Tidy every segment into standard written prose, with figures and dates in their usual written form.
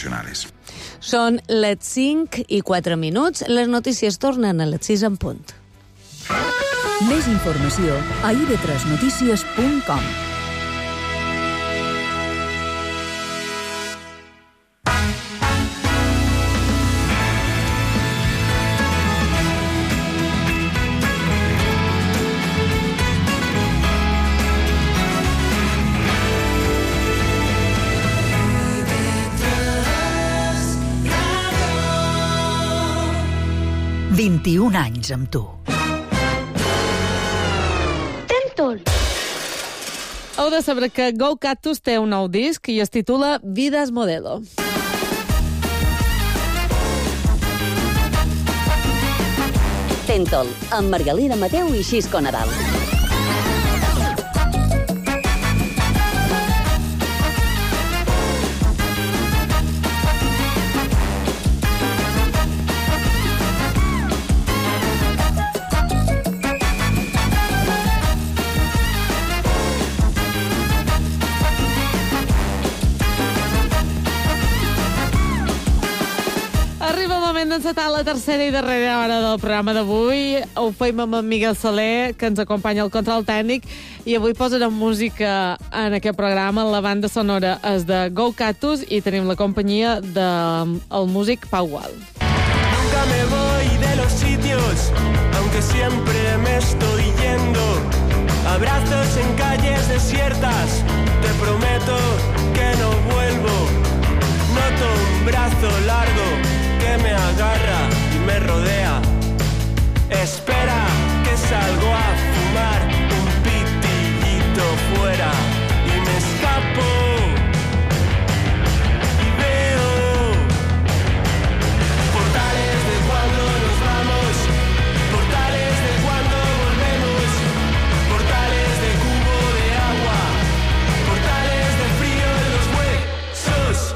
profesionales. Són les 5:04. Les notícies tornen a les 6 en punt. Més informació a ib3notícies.com. – 21 anys amb tu. Heu de saber que Go Cactus té un nou disc i es titula Vidas Modelo. Tentol, amb Margalida Mateu i Xisco Nadal. D'encetar la tercera i darrera hora del programa d'avui. Ho fem amb en Miguel Soler, que ens acompanya al control tècnic, i avui posarem música en aquest programa. La banda sonora és de Go Cactus i tenim la companyia del músic Pau Gual. Nunca me voy de los sitios, aunque siempre me estoy yendo. Abrazos en calles desiertas, te prometo que no vuelvo. Noto un brazo largo que me agarra y me rodea. Espera que salgo a fumar un pitillito fuera y me escapo y veo portales de cuando nos vamos, portales de cuando volvemos, portales de cubo de agua, portales de frío en los huesos.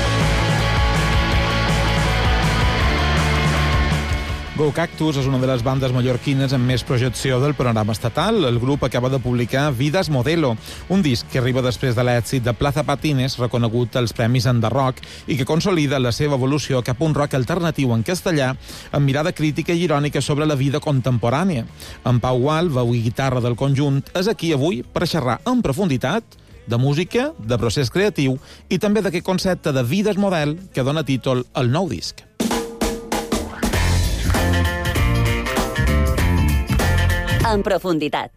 Go Cactus és una de les bandes mallorquines amb més projecció del panorama estatal. El grup acaba de publicar Vidas Modelo, un disc que arriba després de l'èxit de Plaza Patines, reconegut als Premis Enderrock, i que consolida la seva evolució cap a un rock alternatiu en castellà, amb mirada crítica i irònica sobre la vida contemporània. En Pau Gual, veu i guitarra del conjunt, és aquí avui per xerrar en profunditat de música, de procés creatiu i també d'aquest concepte de Vidas Model que dona títol al nou disc. En profunditat.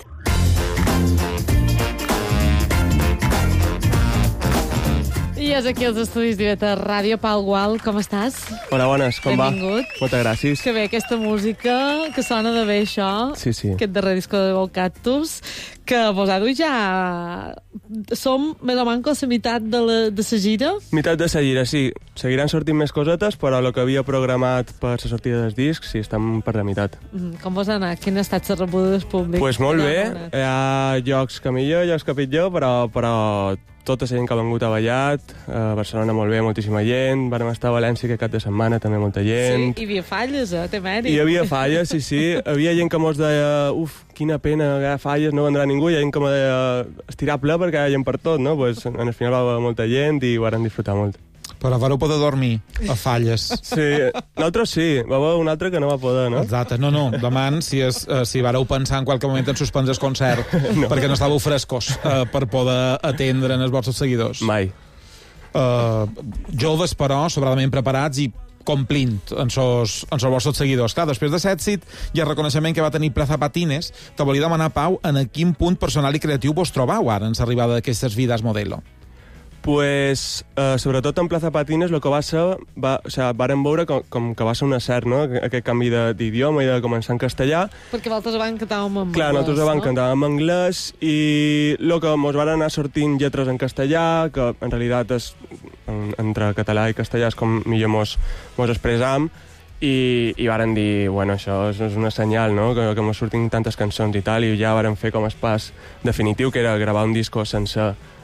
I és aquí als estudis d'IV3 Ràdio. Pau Gual, com estàs? Hola, bones, com va? Benvingut. Moltes gràcies. Que bé, aquesta música, que sona de bé això. Sí, sí. Aquest darrer disco de Go Cactus, que vosaltres ja som més o menys la meitat de la gira. Meitat de la gira, sí. Seguiran sortint més cosetes, però el que havia programat per la sortida dels discs, sí, estem per la meitat. Com vos ha anat? Quina ha estat la rebuda del públic? Pues molt bé. Hi ha llocs que millor, llocs que pitjor, però tota la gent que ha vengut ha ballat, a Barcelona molt bé, moltíssima gent, vam estar a València aquest cap de setmana, també molta gent. Sí, hi havia falles, té mèrit. Hi havia falles, sí, sí. Havia gent que mos deia, quina pena, que hi ha falles, no vendrà ningú, hi ha gent que me deia, estirar ple perquè hi ha gent per tot, no? Pues, en el final va haver molta gent i ho vam disfrutar molt. Però vareu poder dormir a falles. Sí, nosaltres sí, va haver un altre que no va poder, no? Exacte, no, deman si vareu pensar en qualque moment en suspendre el concert no. perquè no estàveu frescos per poder atendre els vostres seguidors. Mai. Joves, però, sobradament preparats i complint en els vostres seguidors. Clar, després de l'èxit i el reconeixement que va tenir Plaza Patines, te volia demanar, Pau, en quin punt personal i creatiu vos trobau ara en l'arribada d'aquestes Vidas Modelo? Pues, sobretot en Plaza Patines el que va ser, vàrem veure com que va ser un acert, no? Aquest canvi d'idioma i de començar en castellà. Perquè vosaltres van cantàvem en anglès, clar, nosaltres van cantàvem en anglès i el que ens van anar sortint lletres en castellà, que en realitat és, entre català i castellà és com millor mos expressam, i varen dir, bueno, això és una senyal, no?, que mos surtin tantes cançons i tal, i ja varen fer com el pas definitiu, que era gravar un disco sencer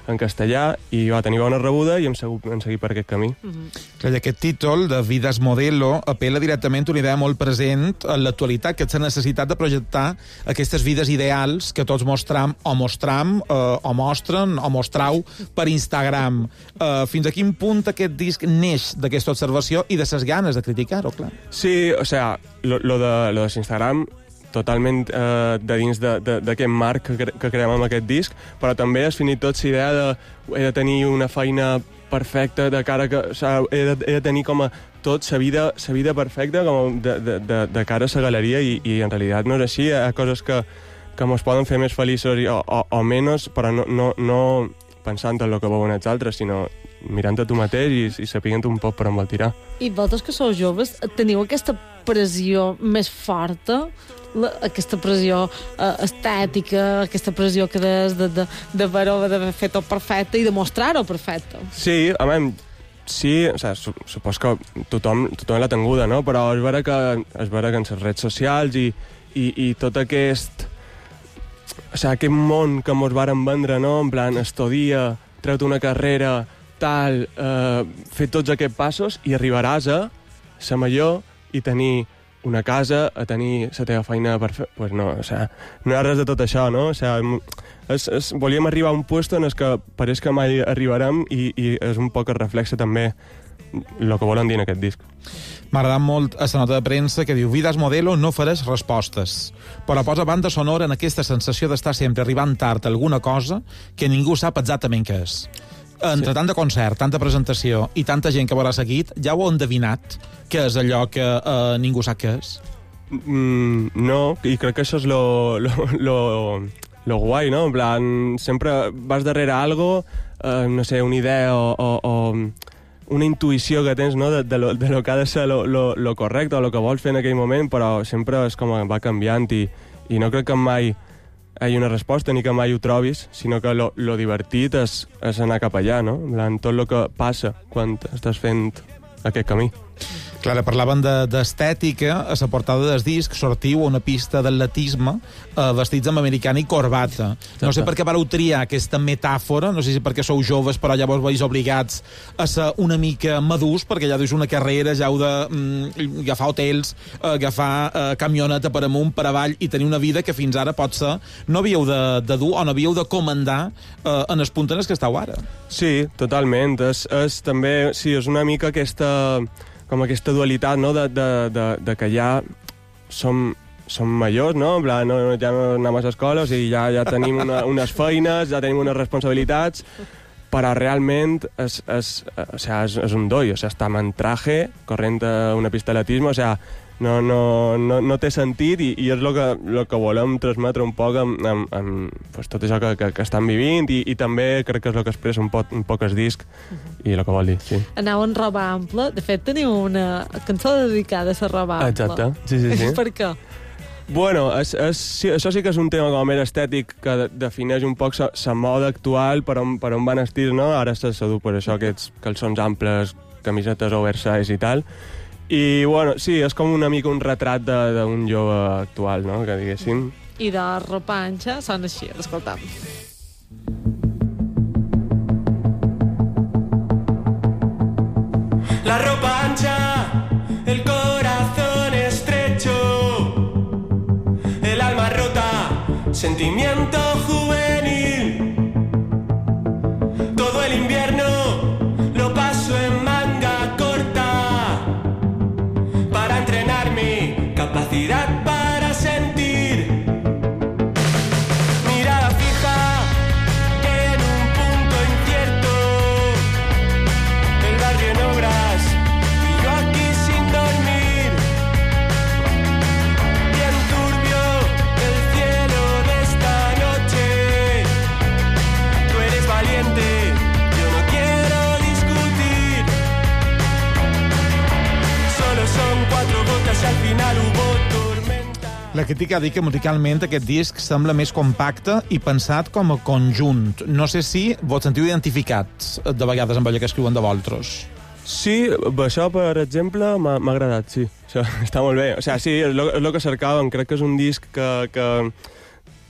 en castellà, i va tenir bona rebuda i hem seguit per aquest camí. Clar, aquest títol de Vides Modelo apela directament a una idea molt present en l'actualitat, que és la necessitat de projectar aquestes vides ideals que tots mostram o mostren o mostrau per Instagram. Fins a quin punt aquest disc neix d'aquesta observació i de ses ganes de criticar-ho, clar? Sí, o sea, lo de Instagram totalment de dins d'aquest marc que creem amb aquest disc, però també has finit tot la idea de he de tenir una feina perfecta de cara que... O sigui, he de tenir com a tot la vida perfecta com de cara a la galeria i en realitat no és així. Hi ha coses que ens poden fer més feliços o menys, però no pensant en el que veuen els altres, sinó mirant a tu mateix i sapiguent un poc per on vol tirar. I vosaltres que sou joves, teniu aquesta pressió més forta? Aquesta pressió estètica, aquesta pressió que des de veure d'haver fet tot perfecte i de mostrar-ho perfecte? Sí, a mi, sí, o sigui, supos que tothom l'ha tinguda, no? Però és vera que en les redes socials i tot aquest... O sigui, aquest món que mos varen vendre, no? En plan, estudia, treu-te una carrera, tal, fer tots aquests passos i arribaràs a ser major i tenir una casa, a tenir la teva feina perfecta. Pues no, o sigui, no hi ha res de tot això, no? O sigui, volíem arribar a un puesto en el que pareix que mai arribarem i és un poc el reflexe també el que volen dir en aquest disc. M'ha agradat molt a la nota de premsa que diu Vides Modelo no faràs respostes, però posa banda sonora en aquesta sensació d'estar sempre arribant tard a alguna cosa que ningú sap exactament què és. Entre tant de concert, tanta presentació i tanta gent que haurà seguit, ja ho heu endevinat què és allò que ningú sap què és? No, i crec que això és lo guai, no? En plan, sempre vas darrere algo, no sé, una idea o una intuïció que tens, no?, de lo que ha de ser lo correcte o lo que vols fer en aquell moment, però sempre és com va canviant i no crec que mai hi hagi una resposta ni que mai ho trobis, sinó que lo divertit és anar cap allà, no? En plan, tot el que passa quan estàs fent aquest camí. Clara, parlaven d'estètica. A la portada del disc sortiu a una pista d'atletisme vestits amb americana i corbata. No sé per què vareu triar aquesta metàfora, no sé si perquè sou joves però ja vos veus obligats a ser una mica madurs, perquè ja duis una carrera, ja heu d'agafar hotels, agafar camioneta per amunt, per avall, i tenir una vida que fins ara pot ser no havíeu de dur o no havíeu de comandar en els punts en els que esteu ara. Sí, totalment. És també, sí, és una mica aquesta dualitat, no?, de que ja som majors, no? En plan, ja no anem a l'escola, o sigui, ja tenim unes feines, ja tenim unes responsabilitats, però realment és un doi, o sigui, estem en traje, corrent a una pista d'atletisme, o sigui, no té sentit i és el que volem transmetre un poc amb pues, tot això que estan vivint i també crec que és el que expressa un poc el disc i el que vol dir, sí. Aneu en roba ampla. De fet, teniu una cançó dedicada a la roba ampla. Exacte, sí. Per què? Bueno, sí, això sí que és un tema com més estètic que defineix un poc la moda actual per on van estir, no? Ara se du per això, aquests calçons amples, camisetes oversize i tal. I, bueno, sí, és com una mica un retrat d'un jove actual, no?, que diguéssim. I de ropa ancha sona així, escoltam. La ropa ancha, el corazón estrecho, el alma rota, sentimiento juvenil. Todo el invierno lo paso en manga corta para entrenar mi capacidad para sentir. Mirada fija en un punto incierto, el barrio en obras y yo aquí sin dormir. Bien turbio el cielo de esta noche, tú eres valiente, yo no quiero discutir. Solo son 4 gotas y al final hubo tormenta. La crítica ha dit que musicalment aquest disc sembla més compacte i pensat com a conjunt. No sé si vos sentiu identificats de vegades amb allò que escriuen de vosaltres. Sí, això, per exemple, m'ha agradat, sí. Això està molt bé. O sigui, sí, és el que cercàvem. Crec que és un disc que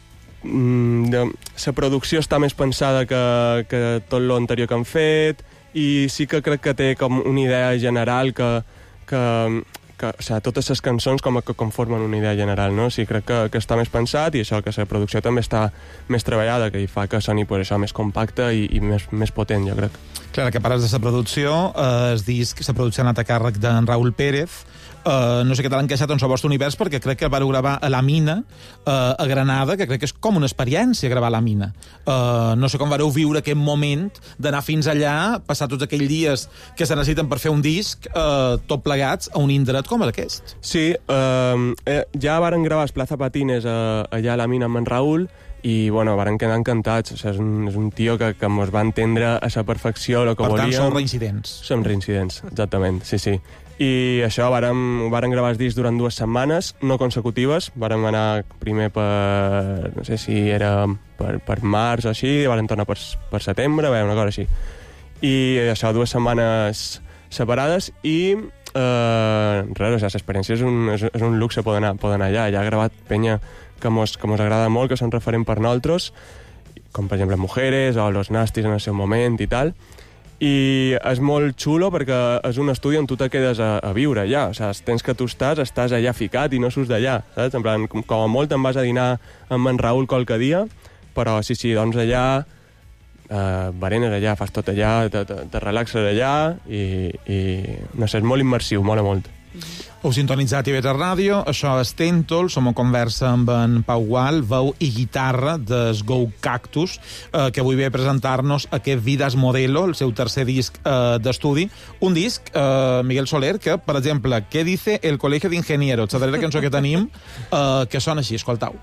la producció està més pensada que tot l'anterior que han fet, i sí que crec que té com una idea general que o sigui, totes les cançons com que conformen una idea general, no? O sigui, crec que està més pensat, i això, que la producció també està més treballada, que hi fa que soni pues, això, més compacte i més potent, jo crec. Clar, que parles de la producció, el disc, la producció ha anat a càrrec d'en Raúl Pérez. No sé què t'ha encaixat en el vostre univers, perquè crec que vareu gravar a la Mina, a Granada, que crec que és com una experiència gravar a la Mina. No sé com vareu viure aquest moment d'anar fins allà, passar tots aquells dies que se necessiten per fer un disc, tot plegats a un indret com aquest. Sí, ja varen gravar el Plaza Patines allà a la Mina amb en Raúl, i bueno, varen quedar encantats. O sigui, és un tio que ens va entendre a la perfecció el que volíem. Per tant, sou reincidents. Som reincidents, exactament, sí. I això, varen gravar els discs durant 2 setmanes, no consecutives. Varen anar primer per... no sé si era per març o així, varen tornar per setembre, una cosa així. I això, 2 setmanes separades, i res, l'experiència és un luxe poder anar allà. Ja ha gravat penya que mos agrada molt, que són referent per nosaltres, com per exemple Mujeres o Los Nastis en el seu moment i tal. I és molt xulo perquè és un estudi on tu te quedes a viure allà. O sigui, els temps que tu estàs allà ficat i no surts d'allà, saps? En plan, com a molt te'n vas a dinar amb en Raúl qualque dia, però sí, doncs allà berenes allà, fas tot allà, te relaxes allà i no sé, és molt immersiu, mola molt. Heu sintonitzat IB3 Ràdio, això és Tèntol, som a conversa amb en Pau Gual, veu i guitarra des Go Cactus, que avui ve a presentar-nos aquest Vidas Modelo, el seu tercer disc d'estudi. Un disc, Miguel Soler, que, per exemple, què dice el Colegio de Ingenieros? La darrera cançó que tenim, que sona així, escoltau.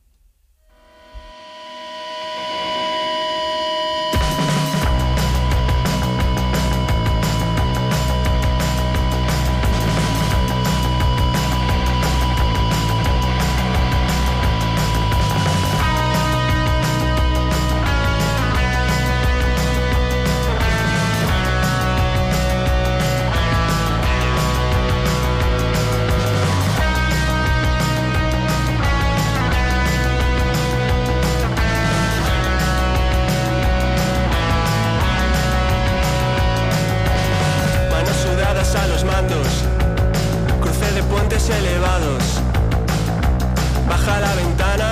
Elevados, baja la ventana,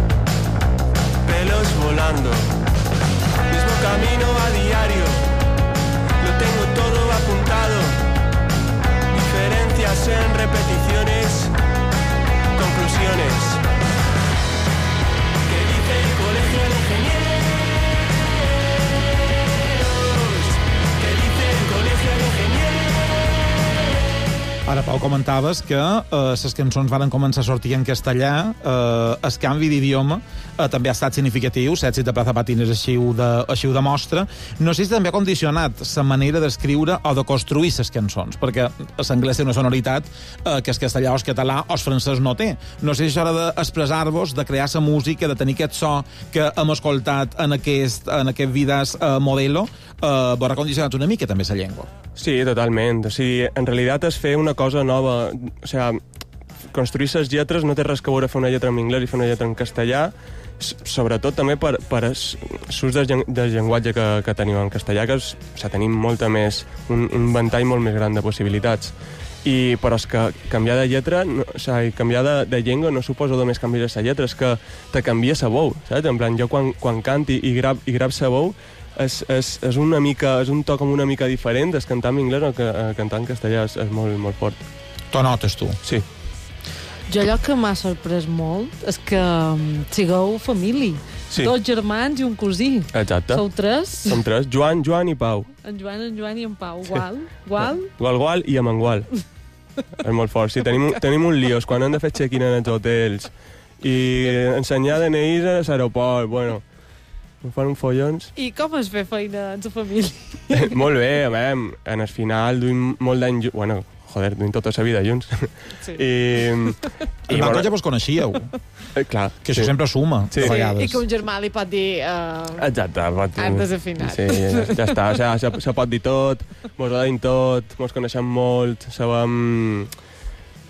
pelos volando, mismo camino a diario, lo tengo todo apuntado, diferencias en repeticiones, conclusiones. ¿Qué dice el Colegio de Ingenieros? ¿Qué dice el Colegio de Ingenieros? Ara, Pau, comentaves que les cançons van començar a sortir en castellà. El canvi d'idioma també ha estat significatiu. L'èxit de Plaza Patines així ho demostra. No sé si també ha condicionat la manera d'escriure o de construir les cançons, perquè l'anglès té una sonoritat que el castellà o el català o el francès no té. No sé si és hora d'expressar-vos, de crear la música, de tenir aquest so que hem escoltat en aquest Vidas Modelo, vos ha condicionat una mica també la llengua. Sí, totalment. O sigui, en realitat és fer una cosa nova. O sigui, construir les lletres no té res que veure fer una lletra en anglès i fer una lletra en castellà, sobretot també per l'ús del llenguatge que tenim en castellà, que tenim molta més, un ventall molt més gran de possibilitats. Però és que canviar de lletra, canviar de llengua no suposa només canviar la lletra, és que te canvia la veu, saps? En plan, jo quan canti i grab la veu, és un to com una mica diferent. Es cantar en anglès o cantar en castellà és molt, molt fort. T'ho notes, tu? Sí. Jo allò que m'ha sorprès molt és que sigueu família. Sí. 2 germans i un cosí. Exacte. Sou 3? Som 3. Joan i Pau. En Joan i en Pau. Gual? Gual i Amangual. És molt fort. Sí, tenim un líos quan hem de fer check-in en els hotels i ensenyar DNIs a l'aeroport. Bueno, em fan uns follons. I com es fer feina en la família? Molt bé, en el final duim molt d'any... Bueno, joder, duim tota la vida junts. Sí. I Marco ja vos coneixíeu. Clar. Que això sempre suma, sí. de vegades. I que un germà li pot dir... Exacte. Han desafinat. Sí, ja està. O sigui, se pot dir tot, mos ho deim tot, mos coneixem molt, sabem...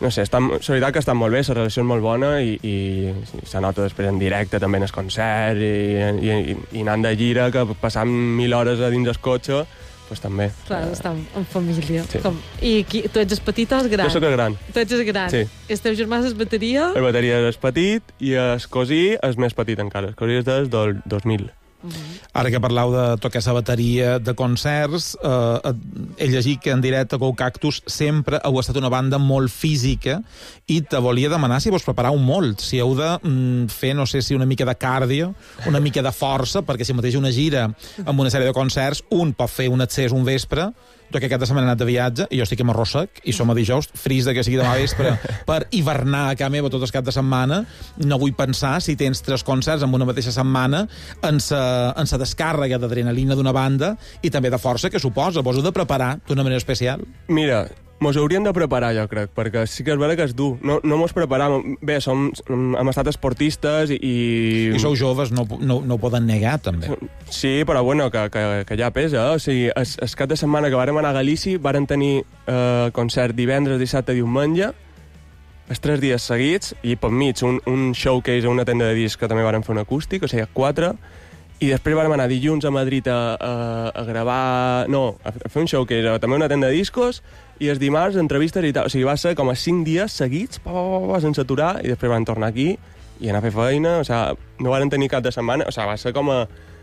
no sé, la veritat que estan molt bé, la relació és molt bona i se nota després en directe també en el concert i anant de gira, que passant 1000 hores a dins el cotxe, pues també. Clar, estan en família. Sí. I tu ets el petit o el gran? Jo sóc el gran. Tu ets el gran. Sí. I el teu germà és bateria? El bateria és petit i el cosí és més petit encara. El cosí és del 2000. Ara que parlau de tocar la bateria de concerts, he llegit que en directe Go Cactus sempre heu estat una banda molt física i te volia demanar si vos preparau molt, si heu de fer, no sé si una mica de cardio, una mica de força, perquè si mateix una gira amb una sèrie de concerts, un pot fer un accés un vespre, jo que aquesta setmana he anat de viatge i jo estic amb arrossec i som a dijous, fris de que sigui demà vespre per hivernar a casa meva tot el cap de setmana. No vull pensar si tens 3 concerts en una mateixa setmana en sa descàrrega d'adrenalina d'una banda i també de força que suposa. Vos heu de preparar d'una manera especial? Mira, mos hauríem de preparar, jo crec, perquè sí que és vera que és dur. No mos preparam. Bé, hem estat esportistes i... I sou joves, no ho poden negar, també. Sí, però bueno, que ja pesa. O sigui, el cap de setmana que vàrem anar a Galícia, vàrem tenir concert divendres, dissabte, diumenge, els 3 dies seguits, i per mig un showcase a una tenda de disc que també vàrem fer un acústic, o sigui, 4, i després vàrem anar dilluns a Madrid a gravar... No, a fer un showcase, també una tenda de discos, i els dimarts entrevistes i tal. O sigui, va ser com a 5 dies seguits, sense aturar, i després van tornar aquí i anar a fer feina. O sigui, no varen tenir cap de setmana. O sigui, va ser com a...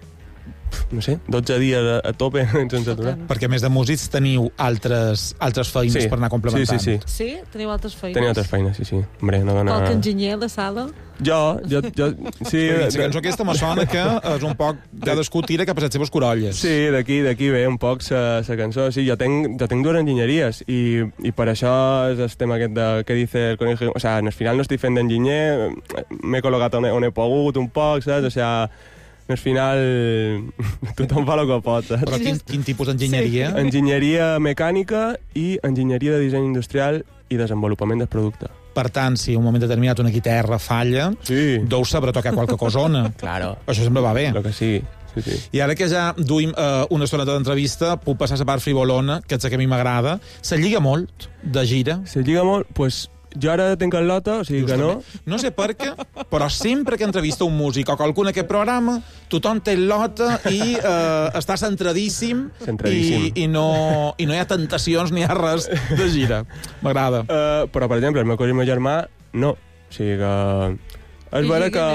no sé, 12 dies a tope sense aturar. Perquè a més de músics teniu altres feines per anar complementant. Sí. Sí? Teniu altres feines? Teniu altres feines, sí. Hombre, no dona... Qualque enginyer a la sala? Jo, sí. La cançó aquesta me sona que és un poc... Cadascú tira cap a les seves corolles. Sí, d'aquí ve un poc la cançó. Sí, jo tinc 2 enginyeries i per això és el tema aquest de què dice el conejo. O sea, al final no estic fent d'enginyer, m'he col·locat on he pogut un poc, saps? O sea, al final tothom fa el que pot, saps? Però quin tipus d'enginyeria? Sí. Enginyeria mecànica i enginyeria de disseny industrial i desenvolupament del producte. Per tant, si en un moment determinat una guitarra falla, deu saber tocar qualque cosona. Claro. Això sempre va bé. Però que sí. I ara que ja duim una estoneta d'entrevista, puc passar a la part frivolona, que és la que a mi m'agrada. Se lliga molt de gira? Se lliga molt, doncs... Jo ara tenc el Lota, o sigui que no. No sé per què, però sempre que entrevista un músic o qualcú en aquest programa, tothom té el Lota i està centradíssim. I no hi ha tentacions ni hi ha res de gira. M'agrada. Però, per exemple, el meu cosí i el meu germà, no. O sigui que... És vera que...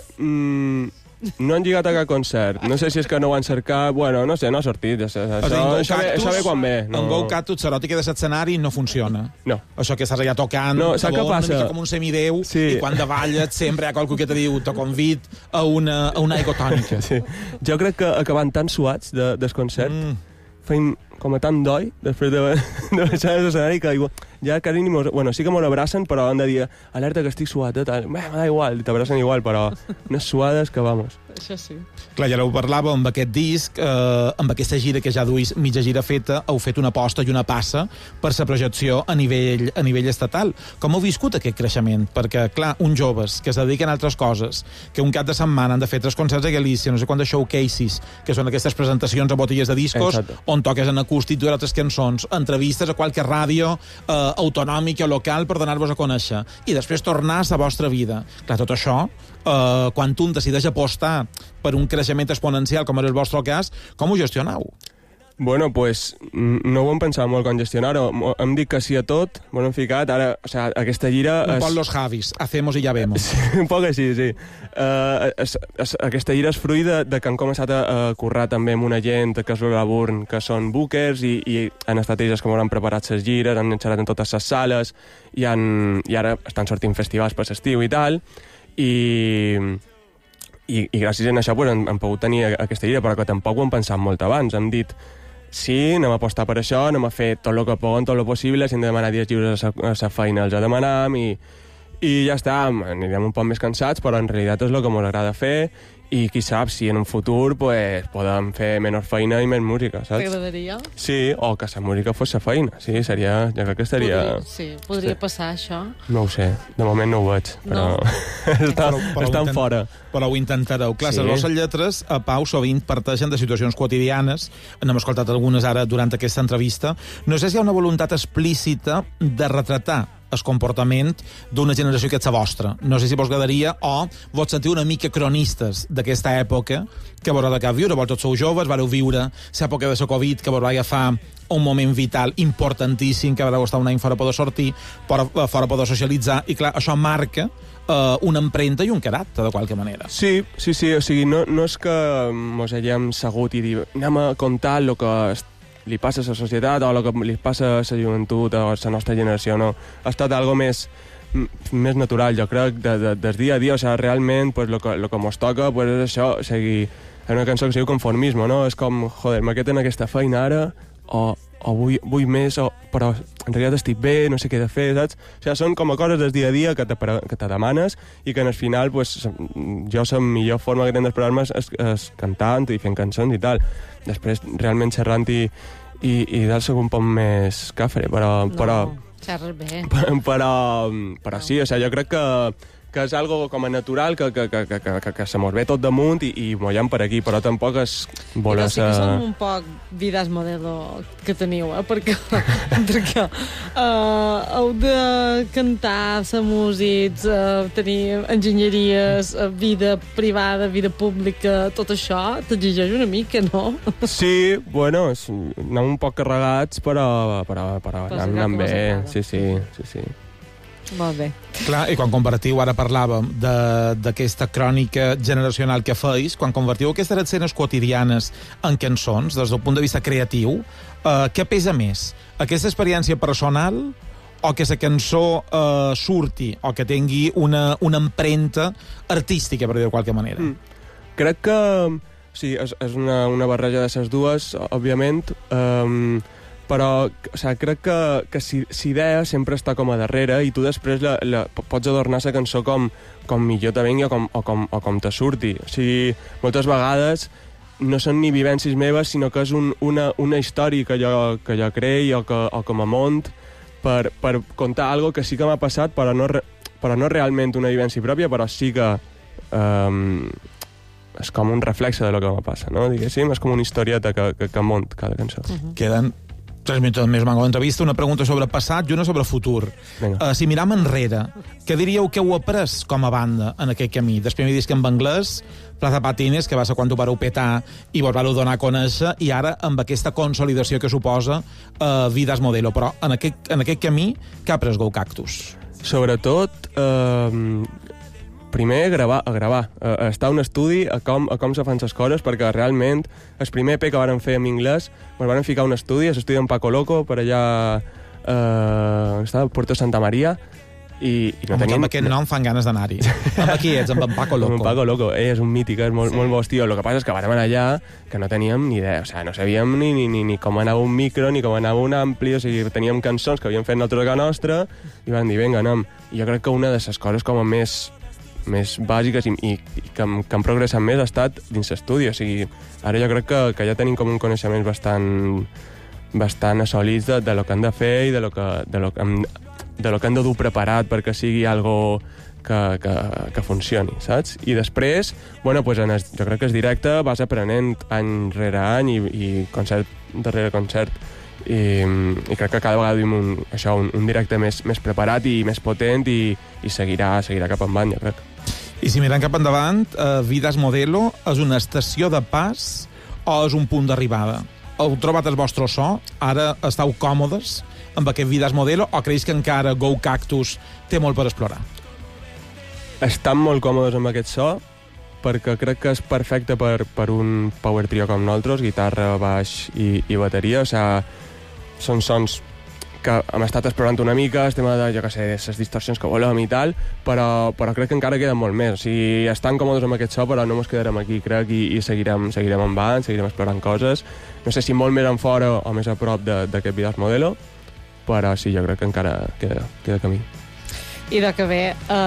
No han lligat a cap concert. No sé si és que no ho han cercat. Bueno, no sé, no ha sortit. Això ve quan ve. En Go Cactus, l'eròtica de l'escenari no funciona. No. Això que estàs allà tocant, no, saps què passa? Una mica com un semideu, i quan davalles sempre hi ha qualcú que te diu te convid a una aigua tònica. Sí. Jo crec que acabant tan suats del concert, feim com a tant d'oi, després de baixar de l'escenari, que ja quasi ni bueno, sí que m'ho abracen, però han de dir alerta que estic suat, tal. Me da igual, t'abracen igual, però unes suades que vamos. Això sí. Clar, ja ho parlàvem amb aquest disc, amb aquesta gira que ja duis mitja gira feta, heu fet una aposta i una passa per la projecció a nivell estatal. Com heu viscut aquest creixement? Perquè, clar, uns joves que es dediquen a altres coses, que un cap de setmana han de fer 3 concerts a Galícia, no sé quants showcases, que són aquestes presentacions a botelles de discos, on toques en acústic dues altres cançons, entrevistes a qualque ràdio autonòmica o local per donar-vos a conèixer. I després tornar a la vostra vida. Clar, tot això, quan un decideix apostar per un creixement exponencial, com era el vostre cas, com ho gestionau? Bueno, pues no ho hem pensat molt com gestionar-ho. Hem dit que sí a tot, ho hem ficat. Ara, o sea, aquesta gira... Un poc los Javis, hacemos y ya vemos. Un poc així, sí. Aquesta gira és fruit de que han començat a currar també amb una gent que és la Burn, que són bookers, i han estat ells que m'hauran preparat les gires, han xerrat en totes les sales, i ara estan sortint festivals per l'estiu i tal, i gràcies a això pues, hem pogut tenir aquesta gira, però que tampoc ho hem pensat molt abans. Hem dit, sí, anem a apostar per això, anem a fer tot el que puguem, tot el possible, si hem de demanar dies lliures a la feina els demanem, i ja està, anirem un poc més cansats, però en realitat és el que ens agrada fer, i qui sap si en un futur pues, podem fer menys feina i més música, saps? T'agradaria? Sí, o que la música fos la feina, sí, seria... Jo crec que estaria... Podria passar això. No ho sé, de moment no ho veig, però estan fora. Però ho intentareu. Clar, les vostres lletres, a Pau, sovint parteixen de situacions quotidianes, n'hem escoltat algunes ara durant aquesta entrevista. No sé si hi ha una voluntat explícita de retratar el comportament d'una generació que és la vostra. No sé si vos agradaria o vos sentiu una mica cronistes d'aquesta època que vos ha de viure. Vos tots sou joves, vareu viure l'època de la Covid, que vos va agafar un moment vital importantíssim, que vareu estar un any fora poder sortir, fora poder socialitzar, i clar, això marca una empremta i un caràcter, de qualque manera. Sí, o sigui, no és que mos haguem segut i dir anem a contar el que li passa a la societat o el que li passa a la joventut o a la nostra generació, no. Ha estat algo més natural, jo crec, del dia a dia. O sigui, realment, pues, lo que mos toca pues, és això, o sigui, és una cançó que es diu conformisme, no? És com, joder, me quedo en aquesta feina ara, o vull més, però en realitat estic bé, no sé què he de fer, saps? O sigui, són com a coses del dia a dia que te demanes i que en el final, pues, jo la millor forma que tenen d'expressar-me és cantant i fent cançons i tal. Després, realment, xerrant i dar-se un poc més cafre, però... No, xerres bé. Però sí, o sigui, jo crec que és algo com a natural, que se mos ve tot damunt i mollem per aquí, però tampoc és voler ser... Però sí que som un poc vidas modelo que teniu, perquè heu de cantar, ser músics, tenir enginyeries, vida privada, vida pública, tot això t'exigeix una mica, no? Sí, bueno, anem un poc carregats, però anem bé, sí. Molt bé. Clar, i quan convertiu, ara parlàvem d'aquesta crònica generacional que feis, quan convertiu aquestes escenes quotidianes en cançons, des del punt de vista creatiu, què pesa més? Aquesta experiència personal o que la cançó surti o que tingui una empremta artística, per dir-ho de qualque manera? Crec que sí, és una barreja de les dues, òbviament, però o sigui, crec que si idea sempre està com a darrere i tu després pots adornar la cançó com millor te vengui o com te surti. O sigui, moltes vegades no són ni vivències meves, sinó que és una història que jo creï o que m'amont per contar algo que sí que m'ha passat, però no realment una vivència pròpia, però sí que és com un reflexe de lo que me passa, no? Diguéssim, és com una historieta que mont cada cançó. Queden 3 minuts més manco d'entrevista, una pregunta sobre passat i una sobre futur. Si miram enrere, què diríeu que heu après com a banda en aquest camí? Del primer disc en anglès, Plaza Patines, que va ser quan ho vareu petar i vos vareu donar a conèixer, i ara amb aquesta consolidació que suposa Vidas Modelo. Però en aquest camí, què ha après Go Cactus? Sobretot, primer gravar, estar a un estudi a com se fan les coses, perquè realment el primer EP que vàrem fer en anglès ens vàrem ficar a un estudi, a l'estudi d'en Paco Loco, per allà estava a Puerto Santa Maria, i no teníem... Amb aquest nom fan ganes d'anar-hi. Amb qui ets? Amb en Paco Loco. Amb en Paco Loco, és un mític, és molt bo tio. El que passa és que vàrem anar allà que no teníem ni idea, o sigui, no sabíem ni com anava un micro, ni com anava un ampli, o sigui, teníem cançons que havíem fet nosaltres a casa nostra, i vam dir, vinga, anem. I jo crec que una de les coses com a més bàsiques i que han progressat més ha estat dins l'estudi. O sigui, ara jo crec que ja tenim com un coneixement bastant assolits de lo que han de fer i de lo que han de dur preparat perquè sigui algo que funcioni, saps? I després, bueno, pues jo crec que és directe, vas aprenent any rere any i concert darrere concert, i crec que cada vegada duim un directe més preparat i més potent i seguirà cap endavant, jo crec. I si mirem cap endavant, Vidas Modelo és una estació de pas o és un punt d'arribada? Heu trobat el vostre so? Ara esteu còmodes amb aquest Vidas Modelo o creus que encara Go Cactus té molt per explorar? Estem molt còmodes amb aquest so perquè crec que és perfecte per un power trio com nosaltres, guitarra, baix i bateria. O sigui, són sons que hem estat explorant una mica, el tema de, jo què sé, les distorsions que volem i tal, però crec que encara queden molt més. O sigui, estan còmodes amb aquest so, però no ens quedarem aquí, crec, i seguirem endavant, seguirem explorant coses. No sé si molt més en fora o més a prop d'aquest Vidas Modelo, però sí, jo crec que encara queda camí. I de que bé,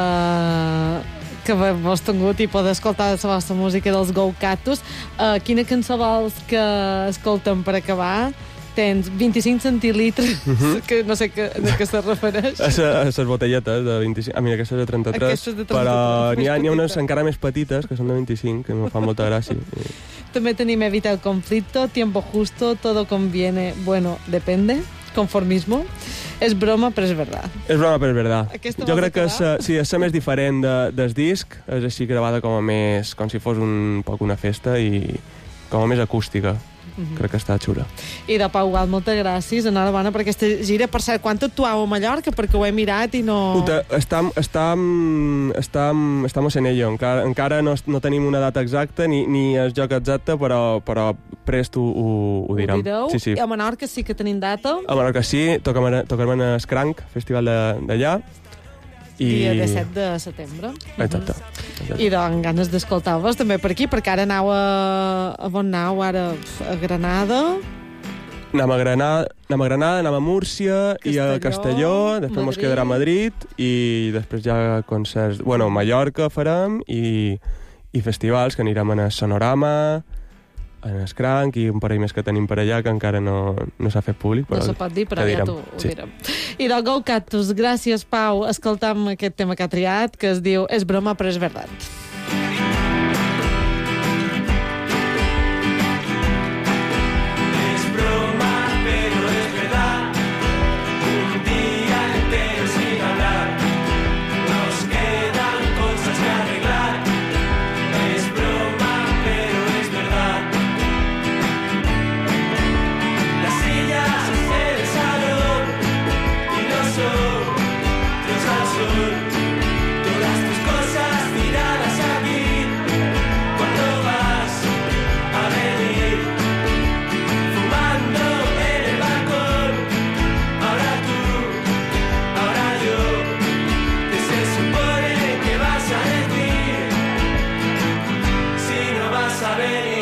que vos tingut i poder escoltar la vostra música dels Go Cactus, quina cançó vols que escoltem per acabar? Tens 25 centilitres, que no sé a què se refereix. A les botelletes de 25... mira, aquestes de 33, però n'hi ha unes encara més petites, que són de 25, que me fan molta gràcia. També tenim Evita el conflicto, Tiempo justo, Todo conviene, bueno, depende, Conformismo, És broma, però és verdad. És broma, però és verdad. Aquesta Jo vols crec que acabar? és la més diferent del disc, és així gravada com si fos un poc una festa i com a més acústica. Crec que està xula. I de Pau Gal, moltes gràcies, enhorabona per aquesta gira. Per cert, quan actuàveu a Mallorca? Perquè ho he mirat i no... Estamos en ello. Encara no tenim una data exacta ni el lloc exacte, però prest ho direm. Ho direu? Sí. I a Menorca sí que tenim data? A Menorca sí, tocarem en Scrank, festival d'allà. Dia 17 de setembre. Exacte. I doncs ganes d'escoltar-vos també per aquí, perquè ara anau a on anau ara? A Granada? Anem a Granada, anem a Múrcia i a Castelló, després mos quedarà a Madrid i després ja concerts... Bueno, Mallorca farem i festivals que anirem a Sonorama, en Scrank i un parell més que tenim per allà que encara no s'ha fet públic. No se pot dir, però ja t'ho direm. I del Go Cactus, gràcies, Pau. Escoltam aquest tema que ha triat, que es diu És broma, però és verdad. Todas tus cosas tiradas aquí. Cuando vas a venir, fumando en el balcón. Ahora tú, ahora yo. ¿Qué se supone que vas a decir si no vas a venir?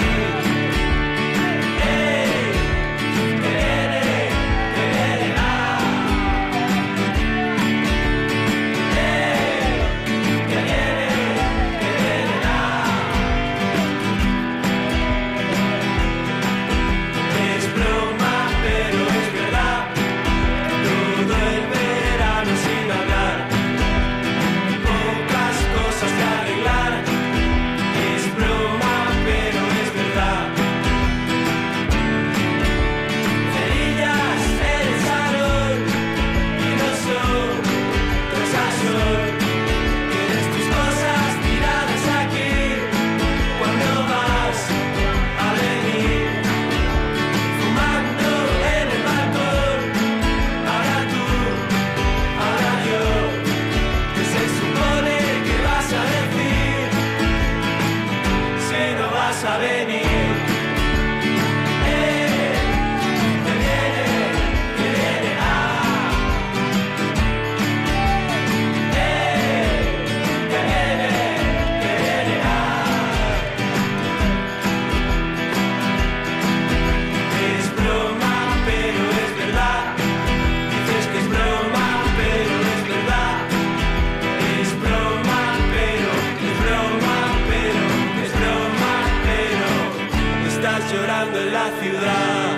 Llorando en la ciudad.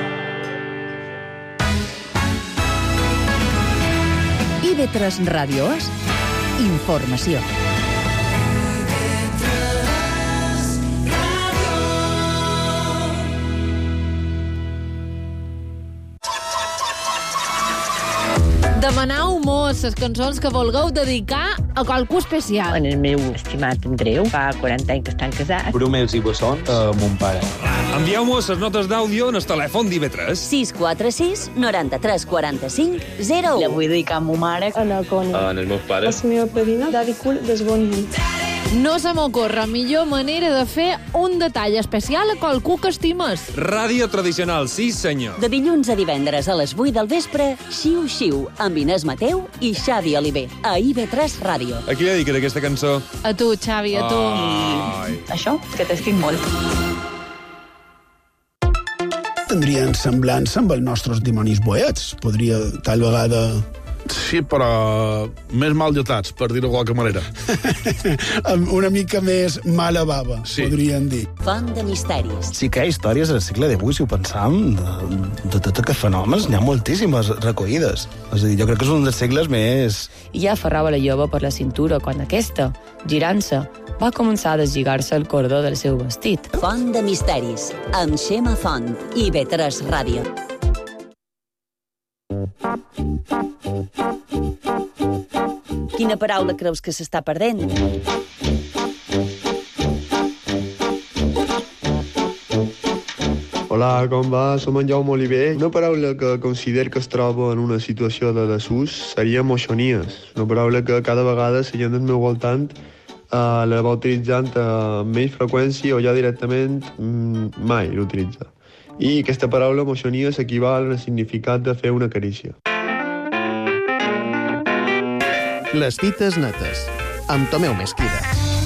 IB3 Ràdio és informació. Demanau mos les cançons que vulgueu dedicar a qualcú especial. En el meu estimat Andreu, fa 40 anys que estan casats. Brumels i Bossons a mon pare. Envieu-mos les notes d'àudio en el telèfon d'IB3. 646 93 45 01. La vull dedicar a ma mare. En el Coni. En els meus pares. La meva padrina, Daddy Cool, des bon nit. No se m'ocorre millor manera de fer un detall especial a qualcú que estimes. Ràdio tradicional, sí senyor. De dilluns a divendres a les 8 del vespre, Xiu Xiu, amb Inés Mateu i Xavi Oliver, a IB3 Ràdio. A qui dediques aquesta cançó? A tu, Xavi, a tu. Ai. Això, que t'estic molt. Tindrien semblança amb els nostres dimonis boets. Podria, tal vegada... Sí, però més mal dotats, per dir-ho de qualque manera. Amb una mica més mala bava, sí. Podrien dir. Font de misteris. Sí que hi ha històries al segle XVIII, si ho pensam, de tots aquests fenòmens, n'hi ha moltíssimes recollides. És a dir, jo crec que és un dels segles més... I ja aferrava la jove per la cintura quan aquesta, girant-se, va començar a deslligar-se el cordó del seu vestit. Font de misteris, amb Xema Font, IB3 Ràdio. Quina paraula creus que s'està perdent? Hola, com va? Som en Jaume Oliver. Una paraula que considero que es troba en una situació de desús seria moixonies. Una paraula que cada vegada la gent del meu voltant la va utilitzant amb menys freqüència o ja directament mai l'utilitza. I aquesta paraula moixonies equival al significat de fer una carícia. Les dites netes, amb Tomeu Mesquida.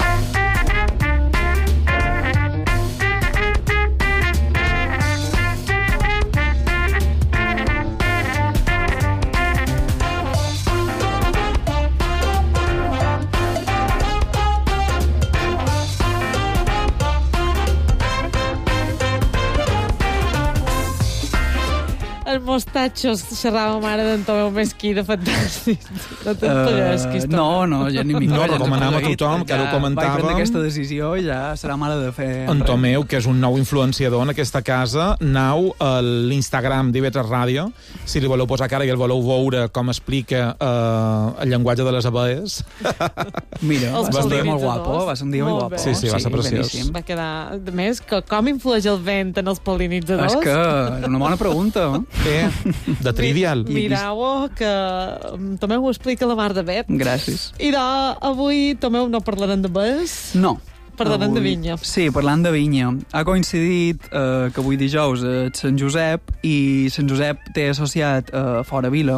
Els mostatxos, xerràvem ara d'en Tomeu Mesquida, fantàstic. No t'empellesquis, No, ja ni mica. No, recomanem a tothom, que ara ho comentàvem. Vaig prendre aquesta decisió i ja serà mala de fer. En Tomeu, que és un nou influenciador en aquesta casa, nau a l'Instagram d'IV3 Ràdio. Si li voleu posar cara i el voleu veure com explica el llenguatge de les abees. Mira, va ser un dia molt guapo, va ser un dia molt guapo. Sí, va ser preciós. Va quedar... A més, com influeix el vent en els pol·linitzadors? És que és una bona pregunta. De trivial. Mirau, que Tomeu ho explica la mar de bé. Gràcies. I avui, Tomeu, no parlarem de bes? No. Parlarem de vinya. Sí, parlant de vinya. Ha coincidit que avui dijous és Sant Josep i Sant Josep té associat fora vila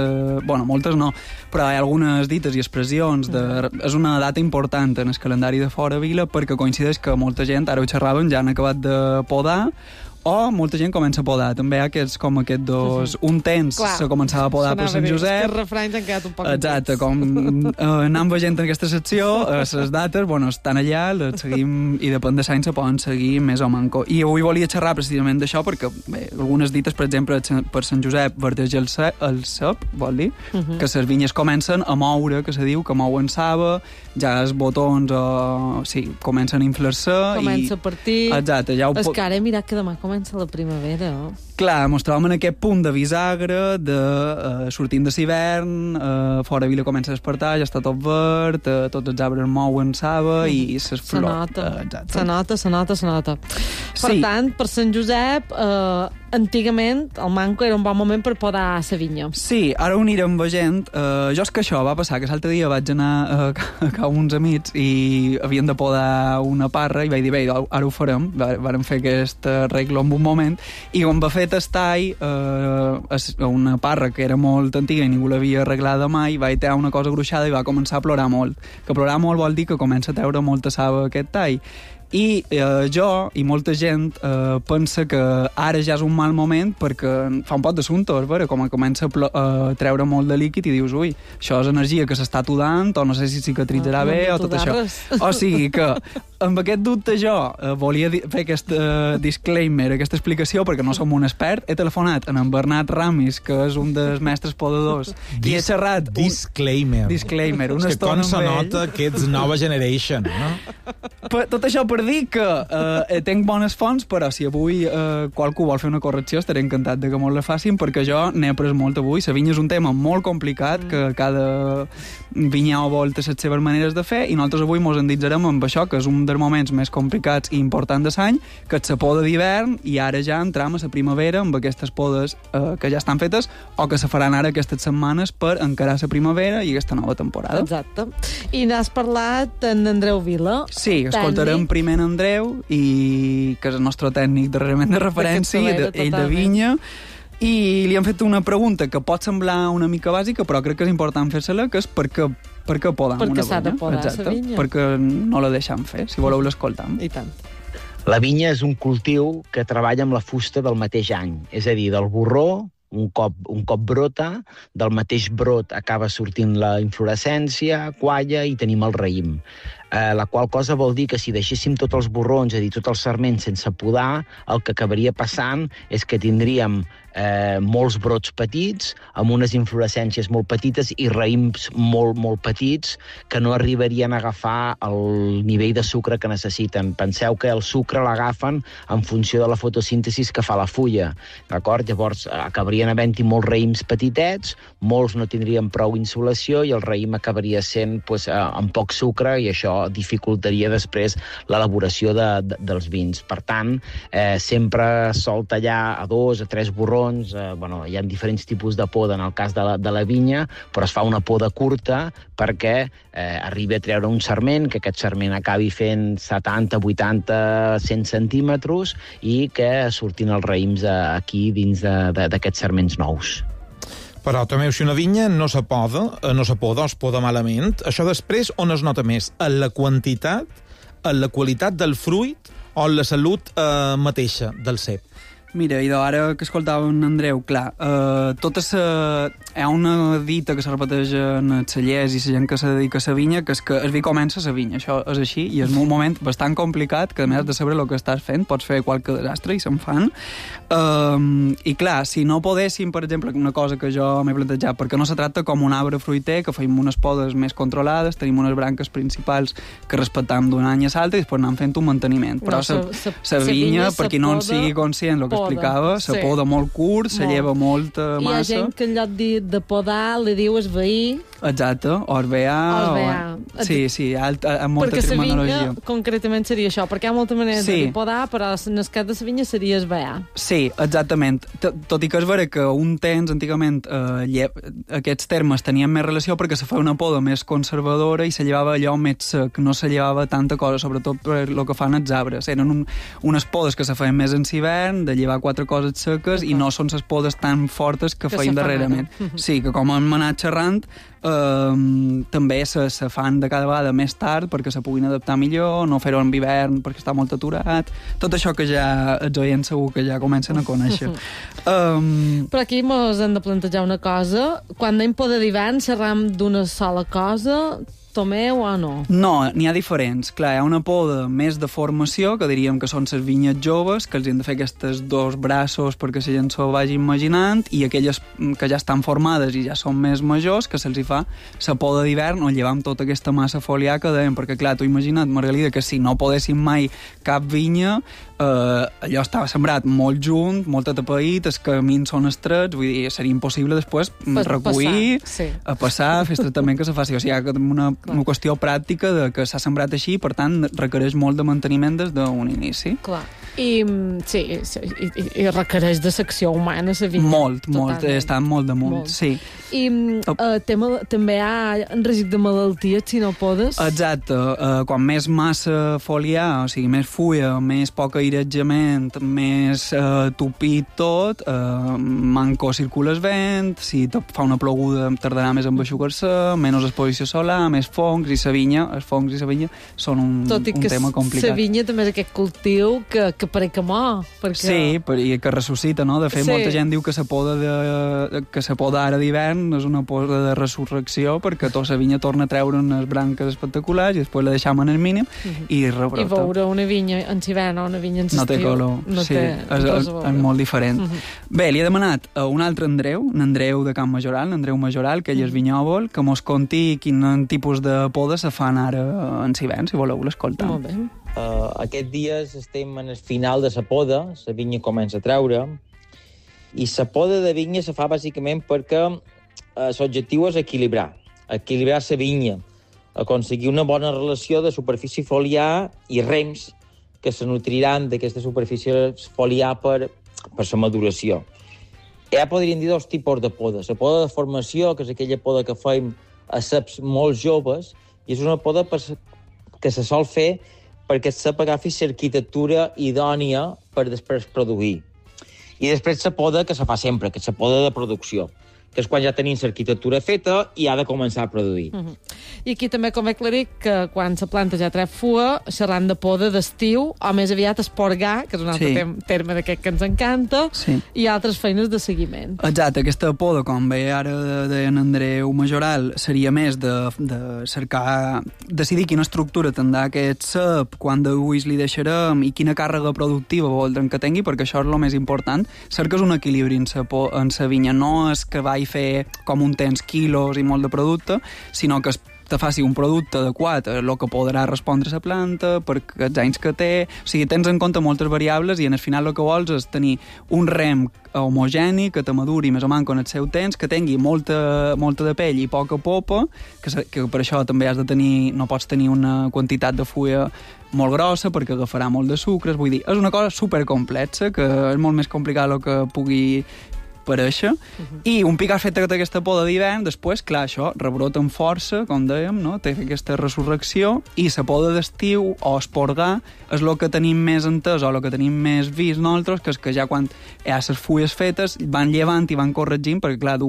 moltes no, però hi ha algunes dites i expressions. És una data important en el calendari de fora vila perquè coincideix que molta gent, ara ho xerraven, ja han acabat de podar o molta gent comença a podar. També hi ha aquests dos... Un temps se començava a podar per Sant Josep. Els refranys han quedat un poc... Exacte, com anem veient en aquesta secció, les dates, estan allà, les seguim i depèn de l'any se poden seguir més o manco. I avui volia xerrar precisament d'això perquè algunes dites, per exemple, per Sant Josep verdeja el cep, vol dir, que les vinyes comencen a moure, que se diu, que mouen saba, ja els botons comencen a inflar-se. Comença a partir. Exacte. És que ara he mirat que demà comença la primavera. Clar, ens trobem en aquest punt de bisagra, de sortint de l'hivern, fora vila comença a despertar, ja està tot verd, tots els arbres mouen saba i les flors. Se nota. Per tant, per Sant Josep, antigament el manco era un bon moment per podar la vinya. Sí, ara ho anirem veient. Jo és que això va passar, que l'altre dia vaig anar a casa uns amics i havien de podar una parra i vaig dir, bé, ara ho farem. Vàrem fer aquest arreglo en un moment i quan va fer tastall una parra que era molt antiga i ningú l'havia arreglada mai, va tirar una cosa gruixada i va començar a plorar molt. Que plorar molt vol dir que comença a treure molta saba aquest tall. I jo i molta gent pensa que ara ja és un mal moment perquè fa un pot d'assumptes, com comença a treure molt de líquid i dius, ui, això és energia que s'està tudant o no sé si cicatritzarà bé o tot això. O sigui que amb aquest dubte jo volia fer aquest disclaimer, aquesta explicació, perquè no som un expert. He telefonat a en Bernat Ramis, que és un dels mestres podadors, i he xerrat... Disclaimer. Una és que com se nota que ets nova generation, no? Tot això per dir que tenc bones fonts, però si avui qualcú vol fer una correcció estaré encantat de que molt la facin, perquè jo n'he après molt avui. La vinya és un tema molt complicat, que cada vinyau vol té les seves maneres de fer, i nosaltres avui mos endinsarem amb això, que és un dels moments més complicats i importants de l'any, que és la poda d'hivern, i ara ja entram a la primavera amb aquestes podes que ja estan fetes o que se faran ara aquestes setmanes per encarar la primavera i aquesta nova temporada. Exacte. I n'has parlat en Andreu Vila. Sí, escoltarem primer en Andreu, que és el nostre tècnic darrerament de referència, ell de vinya, i li han fet una pregunta que pot semblar una mica bàsica, però crec que és important fer-se-la, que és per què podam una vinya. Perquè s'ha de podar la vinya. Perquè no la deixem fer, si voleu l'escoltam. I tant. La vinya és un cultiu que treballa amb la fusta del mateix any, és a dir, del borró, un cop brota, del mateix brot acaba sortint la inflorescència, qualla i tenim el raïm. La qual cosa vol dir que si deixéssim tots els borrons, és a dir, tots els sarments sense podar, el que acabaria passant és que tindríem molts brots petits, amb unes inflorescències molt petites i raïms molt, molt petits que no arribarien a agafar el nivell de sucre que necessiten. Penseu que el sucre l'agafen en funció de la fotosíntesi que fa la fulla, d'acord? Llavors acabarien havent-hi molts raïms petitets, molts no tindrien prou insolació i el raïm acabaria sent amb poc sucre i això dificultaria després l'elaboració dels vins. Per tant, sempre sol tallar a 2 a 3 borrons. Hi ha diferents tipus de poda en el cas de la vinya, però es fa una poda curta perquè arribi a treure un sarment, que aquest sarment acabi fent 70, 80, 100 centímetres i que surtin els raïms aquí dins d'aquests sarments nous. Però, Tomeu, si una vinya no se poda o es poda malament, això després on es nota més? En la quantitat, en la qualitat del fruit o en la salut mateixa del cep? Mira, i ara que escoltava en Andreu, clar, hi ha una dita que se repeteix en els cellers i la gent que se dedica a la vinya, que és que el vi comença a la vinya, això és així, i és un moment bastant complicat, que a més de saber el que estàs fent, pots fer qualque desastre i se'n fan. I clar, si no podéssim, per exemple, una cosa que jo m'he plantejat, perquè no se tracta com un arbre fruiter, que feim unes podes més controlades, tenim unes branques principals que respectam d'un any a l'altre i després anem fent un manteniment. Però la vinya, per qui no en sigui conscient, el que explicava, se poda molt curt, se lleva molta massa. Hi ha gent que en lloc de podar li diu esveir. Exacte, o esvear. Sí, hi ha molta terminologia. Perquè la vinya concretament seria això, perquè hi ha molta manera de dir podar, però en el cas de la vinya seria esvear. Sí, exactament. Tot i que és vera que un temps, antigament, aquests termes tenien més relació perquè se feia una poda més conservadora i se llevava allò més sec, no se llevava tanta cosa, sobretot per el que fan els arbres. Eren unes podes que se feien més en hivern, de llevar 4 coses seques, i no són les podes tan fortes que feim darrerament. Sí, que com hem anat xerrant, també se fan de cada vegada més tard perquè se puguin adaptar millor, no fer-ho en hivern perquè està molt aturat, tot això que ja els oients segur que ja comencen a conèixer. Però aquí mos hem de plantejar una cosa, quan anem poder d'hivern xerram d'una sola cosa, Tomeu, o no? No, n'hi ha diferents. Clar, hi ha una poda més de formació, que diríem que són les vinyes joves, que els han de fer aquests 2 braços perquè la gent s'ho vagi imaginant, i aquelles que ja estan formades i ja són més majors, que se'ls hi fa la poda d'hivern on llevam tota aquesta massa foliar que dèiem, perquè clar, tu imagina't, Margalida, que si no podéssim mai cap vinya, allò estava sembrat molt junt, molt atapeït, els camins són estrets, vull dir, seria impossible després recollir, passar, fer tractament que se faci. O sigui, hi ha una qüestió pràctica de que s'ha sembrat així, per tant, requereix molt de manteniment des d'un inici. Clar. I requereix de secció humana, la vinya. Molt, està molt damunt, sí. I també hi ha un risc de malalties si no podes? Exacte. Quan més massa foliar, o sigui, més fulla, més poc airetjament, més tupit tot, manco circula el vent, si fa una ploguda tardarà més en eixugar-se, menys exposició solar, més fongs, i els fongs i la vinya són un tema complicat. Tot i que la vinya també és aquest cultiu que pareix que mor. Sí, i que ressuscita, no? De fet, molta gent diu que la poda ara d'hivern és una poda de resurrecció, perquè tota la vinya torna a treure unes branques espectaculars i després la deixam en el mínim i rebrota. I veure una vinya en hivern o una vinya en estiu. No té color, és molt diferent. Bé, li he demanat a un altre Andreu, un Andreu de Can Majoral, Andreu Majoral, que ell és vinyòvol, que mos conti quin tipus de poda se fan ara en hivern, si voleu l'escoltar. Molt bé. Aquests dies estem en el final de la poda, la vinya comença a treure, i la poda de vinya se fa bàsicament perquè l'objectiu és equilibrar la vinya, aconseguir una bona relació de superfície foliar i rems que se nutriran d'aquesta superfície foliar per la maduració. Ja podríem dir 2 tipus de poda. La poda de formació, que és aquella poda que fem a ceps molt joves, i és una poda que se sol fer perquè el cep agafi l'arquitectura idònia per després produir. I després la poda que se fa sempre, que és la poda de producció, que és quan ja tenim l'arquitectura feta i ha de començar a produir. I aquí també convé aclarir que quan la planta ja trep fua, xerrant de poda d'estiu, o més aviat esporgar, que és un altre terme d'aquest que ens encanta, i altres feines de seguiment. Exacte, aquesta poda, com bé ara deia en Andreu Majoral, seria més de cercar, decidir quina estructura tindrà aquest cep, quant d'ulls li deixarem i quina càrrega productiva voldrem que tingui, perquè això és el més important. Cerques un equilibri en sa vinya, no és que vagi fer com un tens quilos i molt de producte, sinó que te faci un producte adequat a el que podrà respondre la planta, per aquests anys que té. O sigui, tens en compte moltes variables i en el final el que vols és tenir un rem homogeni, que te maduri més o menys en el seu temps, que tingui molta de pell i poca popa, que per això també has de tenir, no pots tenir una quantitat de fulla molt grossa perquè agafarà molt de sucres. Vull dir, és una cosa supercomplexa, que és molt més complicat del que pugui parèixer, i un pic has fet aquesta poda d'hivern, després, clar, això rebrota amb força, com dèiem, no? Té aquesta resurrecció, i la poda d'estiu o esporgar és el que tenim més entès o el que tenim més vist nosaltres, que és que ja quan hi ha les fulles fetes van llevant i van corregint, perquè clar,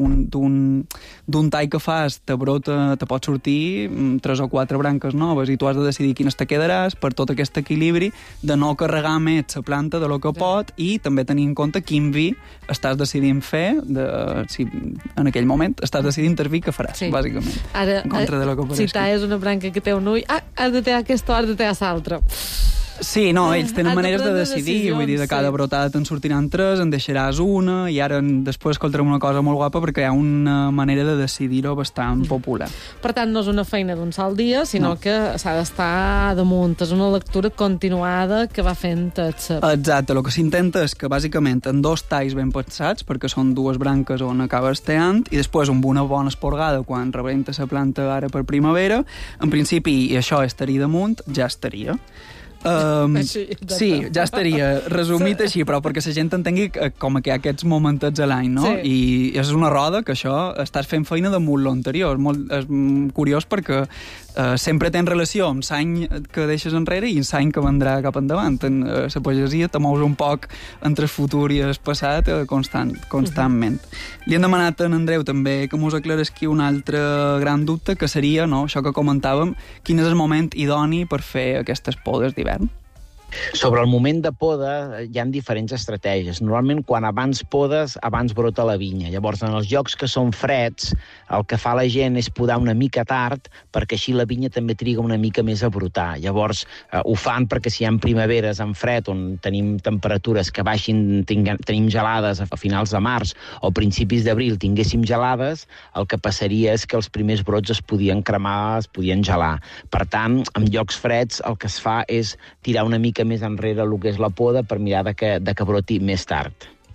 d'un tall que fas te pot sortir 3 o 4 branques noves i tu has de decidir quines te quedaràs per tot aquest equilibri de no carregar més la planta de lo que pot i també tenir en compte quin vi estàs decidint fer, si en aquell moment estàs decidint el vi que faràs, bàsicament. Ara, en contra de lo que si talles una branca que té un ull, has de tallar aquesta o has de tallar l'altra. Sí, no, ells tenen maneres de decidir, vull dir, de cada brotada te'n sortiran 3, en deixaràs una, i ara després escoltarem una cosa molt guapa perquè hi ha una manera de decidir-ho bastant popular. Per tant, no és una feina d'un sol dia, sinó que s'ha d'estar damunt, és una lectura continuada que va fent el cep. Exacte, el que s'intenta és que bàsicament en 2 talls ben pensats, perquè són 2 branques on acabes teant, i després amb una bona esporgada quan rebenta la planta ara per primavera, en principi, i això estaria damunt, ja estaria. Sí, ja estaria resumit així, però perquè la gent entengui com que hi ha aquests momentets a l'any, no? I és una roda que això estàs fent feina damunt l'anterior. És curiós perquè sempre tens relació amb l'any que deixes enrere i l'any que vendrà cap endavant. En la pagesia te mous un poc entre el futur i el passat constantment. Li hem demanat a en Andreu també que mos aclaresqui un altre gran dubte, que seria, no, això que comentàvem, quin és el moment idoni per fer aquestes podes d'hivern? Sobre el moment de poda hi ha diferents estratègies. Normalment, quan abans podes, abans brota la vinya. Llavors, en els llocs que són freds, el que fa la gent és podar una mica tard, perquè així la vinya també triga una mica més a brotar. Llavors, ho fan perquè si hi ha primaveres en fred, on tenim temperatures que baixin, tenim gelades a finals de març o principis d'abril, tinguéssim gelades, el que passaria és que els primers brots es podien cremar, es podien gelar. Per tant, en llocs freds, el que es fa és tirar una mica més enrere el que és la poda per mirar de que broti més tard.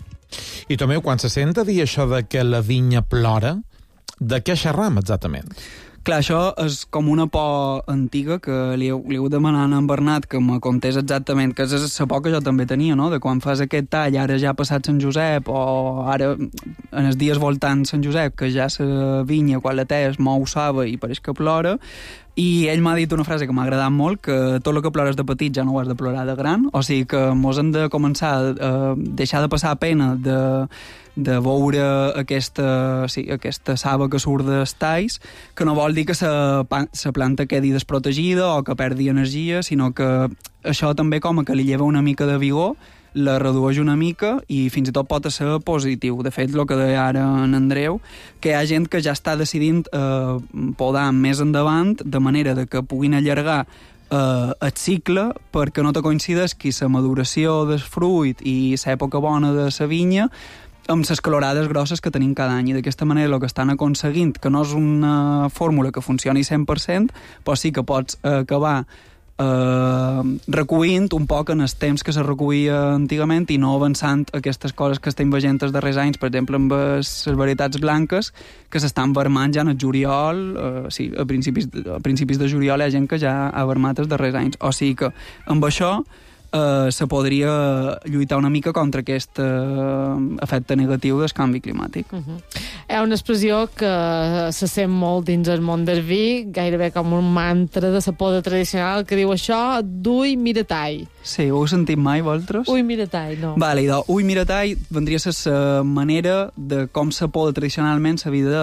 I Tomeu, quan se sent a dir això de que la vinya plora, de què xerram exactament? Clar, això és com una por antiga que li heu demanat a en Bernat que me contés exactament, que és la por que jo també tenia, no? De quan fas aquest tall, ara ja ha passat Sant Josep, o ara en els dies voltant Sant Josep, que ja la vinya, quan la té, es mou suave i pareix que plora. I ell m'ha dit una frase que m'ha agradat molt, que tot el que plores de petit ja no ho has de plorar de gran, o sigui que mos hem de començar a deixar de passar pena de veure aquesta saba que surt dels talls, que no vol dir que la planta quedi desprotegida o que perdi energia, sinó que això també com que li lleva una mica de vigor, la redueix una mica i fins i tot pot ser positiu. De fet, el que deia ara en Andreu, que hi ha gent que ja està decidint podar més endavant de manera de que puguin allargar el cicle perquè no te coincideixi la maduració del fruit i l'època bona de la vinya amb les calorades grosses que tenim cada any. I d'aquesta manera el que estan aconseguint, que no és una fórmula que funcioni 100%, però sí que pots acabar recollint un poc en els temps que se recollia antigament i no avançant aquestes coses que estem veient els darrers anys, per exemple amb les varietats blanques que s'estan vermant ja en el juliol, a principis de juliol hi ha gent que ja ha vermat els darrers anys, o sigui que amb això se podria lluitar una mica contra aquest efecte negatiu del canvi climàtic. Hi ha una expressió que se sent molt dins el món del vi, gairebé com un mantra de la poda tradicional, que diu això d'ui miratall. Sí, ho heu sentit mai, vosaltres? Ui miratall, no. Vale, idò, ui miratall vendria a ser la manera de com se poda tradicionalment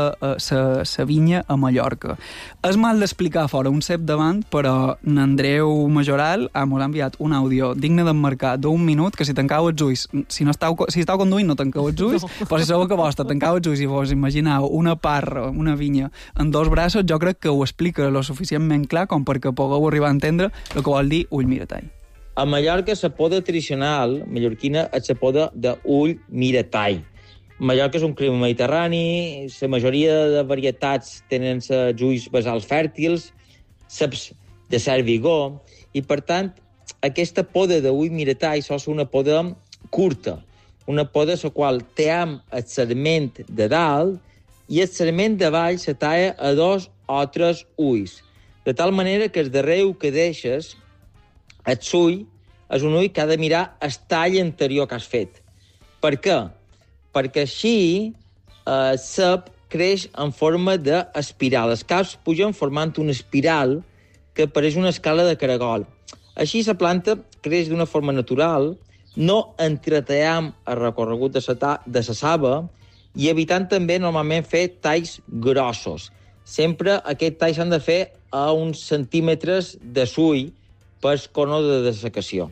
la vinya a Mallorca. És mal d'explicar fora un cep davant, però n'Andreu Majoral mos ha enviat un àudio digne d'emmarcar d'1 minut, que si tancau els ulls, si estàu conduint no tancau els ulls, però si sou a vostra, tancau els ulls i vos imagineu una parra, una vinya en 2 braços, jo crec que ho explica lo suficientment clar com perquè pugueu arribar a entendre el que vol dir ull miratall. A Mallorca la poda tradicional mallorquina és la poda d'ull miratall. Mallorca és un clima mediterrani, la majoria de varietats tenen els ulls basals fèrtils, ceps de cert vigor, i per tant aquesta poda d'ull miratall sol ser una poda curta, una poda la qual team el sarment de dalt i el sarment de baix se talla a 2 o 3 ulls, de tal manera que el darrer ull que deixes, el ull, és un ull que ha de mirar el tall anterior que has fet. Per què? Perquè així el cep creix en forma d'espiral. Els caps pugen formant una espiral que pareix una escala de caragol. Així la planta creix d'una forma natural, no entretallam el recorregut de la saba i evitant també normalment fer talls grossos. Sempre aquests talls s'han de fer a uns centímetres de sull per cono de dessecació.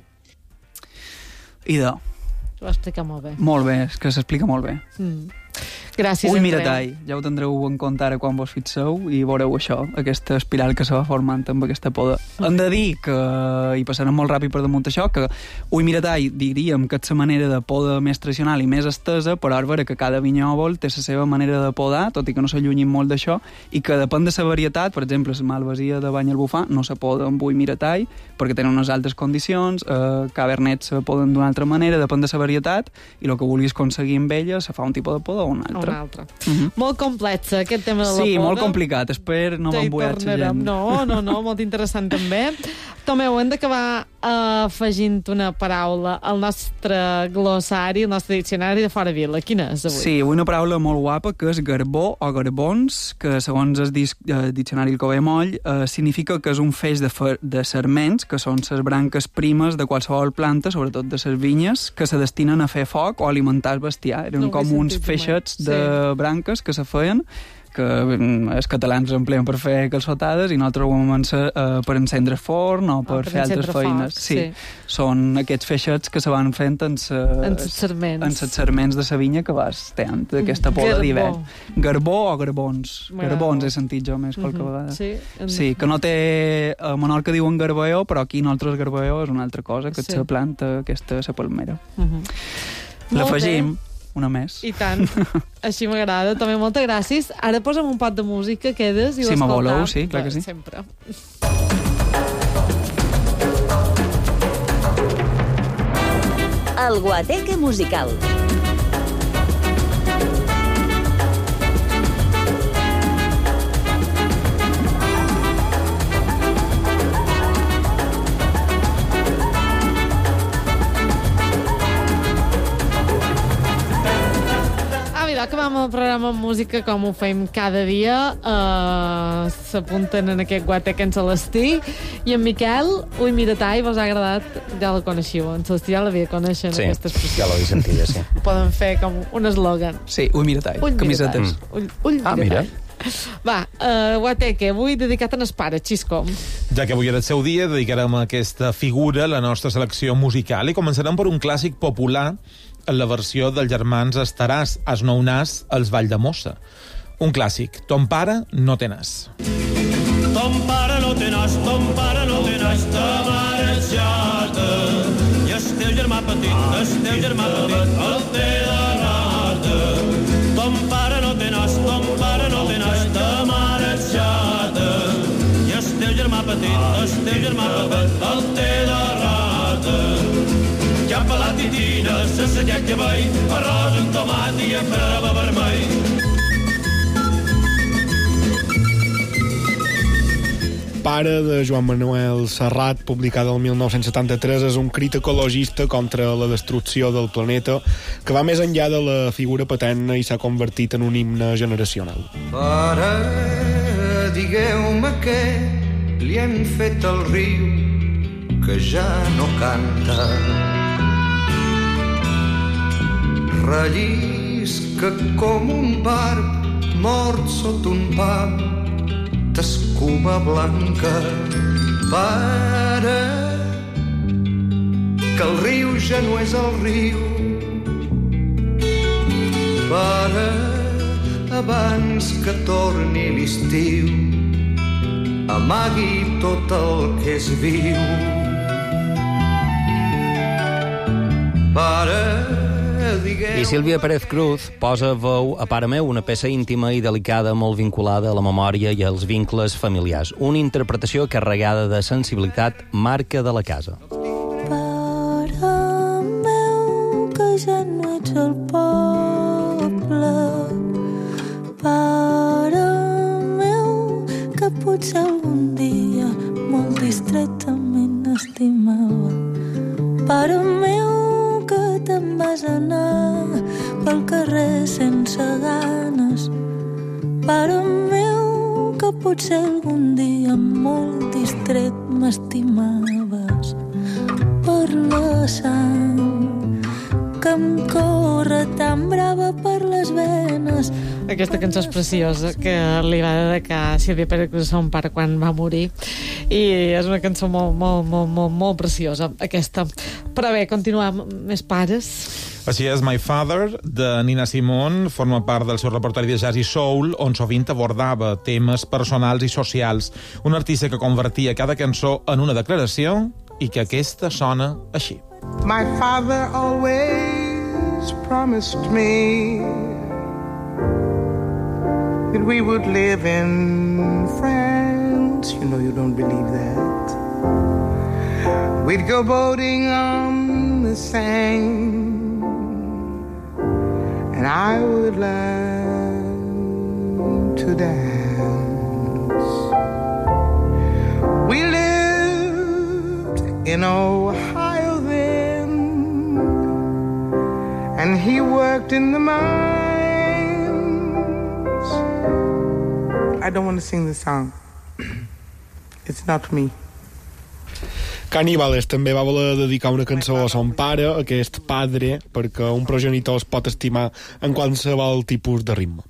Idò. Ho va explicar molt bé. Molt bé, és que s'explica molt bé. Gràcies, Ui, miratall, ja ho tindreu en compte ara quan vos fixeu i veureu això, aquesta espiral que se va formant amb aquesta poda. Hem de dir que, i passarem molt ràpid per damunt això, que ui, miratall diríem que és la manera de poda més tradicional i més estesa, però és vera que cada vinyòvol té la seva manera de podar, tot i que no s'allunyin molt d'això, i que depèn de la varietat, per exemple, la malvasia de Banyalbufar no se poda amb ui, miratall, perquè tenen unes altres condicions, Cabernet se poden d'una altra manera, depèn de la varietat, i el que vulguis aconseguir amb ella se fa un tipus de poda o un altre. Molt complex, aquest tema de la poda. Sí, molt complicat. Espero no m'emboiar-se gent. No, molt interessant també. Tomeu, hem d'acabar afegint una paraula al nostre glossari, al nostre diccionari de fora vila. Quina és avui? Sí, avui una paraula molt guapa que és garbó o garbons, que segons el diccionari El Cové Moll significa que és un feix de sarments, que són les branques primes de qualsevol planta, sobretot de les vinyes, que se destinen a fer foc o alimentar el bestiar. Eren com uns feixets de branques que se feien, que els catalans empleen per fer calçotades i nosaltres ho hem per encendre forn o per fer altres feines. Sí. Són aquests feixets que se van fent en els sarments de la vinya que vas teant d'aquesta poda d'hivern. Garbó o garbons? Garbons he sentit jo més qualque vegada. Sí, que no té... A Menorca diuen garbeó, però aquí nosaltres garbeó és una altra cosa, que és la planta, aquesta, la palmera. L'afegim. Una més. I tant. Així m'agrada. També moltes gràcies. Ara posa'm un pot de música, quedes i ho escoltam. Si me voleu, sí, clar que sí. Sempre. El Guateque Musical. Acabem el programa amb música com ho fem cada dia. S'apunten en aquest Guatec en Celestí. I en Miquel, ui, miratall, vos ha agradat? Ja la coneixiu, en Celestí ja l'havia coneixen, sí, aquesta expressió. Ja l'havia sentida, sí. Poden fer com un eslògan. Sí, ui, miratall, camisetes. Ull, miratall. Va, Guateque, avui dedicat a les pares, Xisco. Ja que avui era el seu dia, dedicarem a aquesta figura la nostra selecció musical i començarem per un clàssic popular en la versió dels germans Estaràs, es nou nas, els Vall de Mossa. Un clàssic, Ton pare no té nas. Ton pare no té nas, ton pare no té nas, ta mare és llata. I el teu germà petit, el té de rata. Ton pare no té nas, ton pare no té nas, ta mare és llata. I el teu germà petit, el té de rata. Cap a la titina, se senyec que vei, arròs amb tomat i amb brava vermell. pare, de Joan Manuel Serrat, publicada el 1973, és un crit ecologista contra la destrucció del planeta que va més enllà de la figura paterna i s'ha convertit en un himne generacional. Pare, digueu-me què li hem fet al riu que ja no canta. Rellisca com un barb mort sota un pam d'escuma blanca. Pare, que el riu ja no és el riu. Pare, abans que torni l'estiu, amagui tot el que és viu. Pare, I Sílvia Pérez Cruz posa veu a Pare meu, una peça íntima i delicada molt vinculada a la memòria i als vincles familiars. Una interpretació carregada de sensibilitat, marca de la casa. Pare meu, que ja no ets al poble. Pare meu, que potser algun dia molt distretament estimava. Pare meu, que te'n vas anar pel carrer sense ganes. Pare meu, que potser algun dia molt distret m'estimaves. Per la sang que em corre tan brava per les venes. Aquesta cançó és preciosa, que li va dedicar Sílvia Pérez Cruz a son pare quan va morir, i és una cançó molt preciosa, aquesta. Però bé, continuem, més pares. Així és, My Father, de Nina Simone, forma part del seu repertori de jazz i soul, on sovint abordava temes personals i socials. Un artista que convertia cada cançó en una declaració i que aquesta sona així. My father always promised me that we would live in France. You know you don't believe that. We'd go boating on the Seine, and I would learn to dance. We lived in Ohio then, and he worked in the mines. I don't want to sing the song. It's not me. Caníbales també va voler dedicar una cançó a son pare, aquest padre, perquè un progenitor es pot estimar en qualsevol tipus de ritme.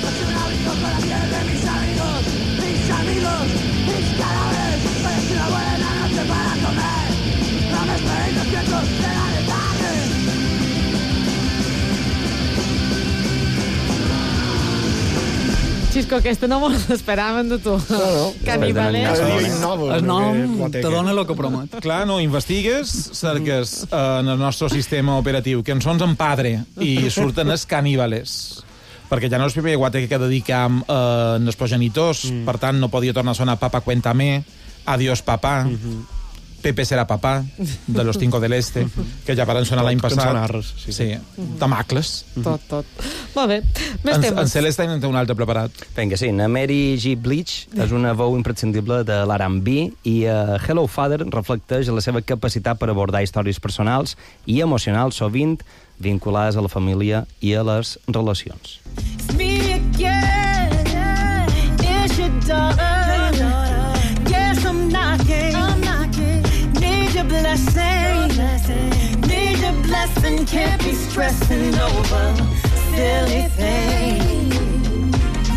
Xisco, aquesta no mos l'esperaven de tu. No. Caníbales. El nom te dona el que promet. Clar, no, investigues, cerques en el nostre sistema operatiu cançons en padre i surten els Caníbales. Perquè ja no és el primer guate que dedicam als progenitors, per tant no podia tornar a sonar Papa Cuéntame, Adiós Papá, Pepe serà papà, de Los Cinco del Este, que ja van sonar l'any passat. Cançonarres, sí. Tamacles. Tot. Molt bé, més temes. En Celeste en té un altre preparat. Vinga, sí, na Mary G. Blige és una veu imprescindible de l'R&B i Hello Father reflecteix la seva capacitat per abordar històries personals i emocionals, sovint vinculades a la família i a les relacions. It's me again, it's your daughter. Yes, I'm knocking. Need your blessing. Need your blessing. Can't be stressing over silly things.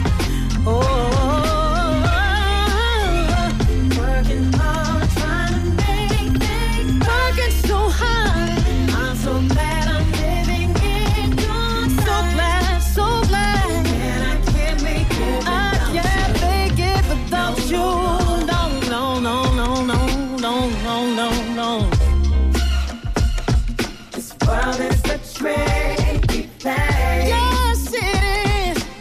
Working hard, trying to make things. Working so hard. I'm so glad I'm living in your time. So glad. And I can't make it without you. No. This world is a tricky place. Yes, it is.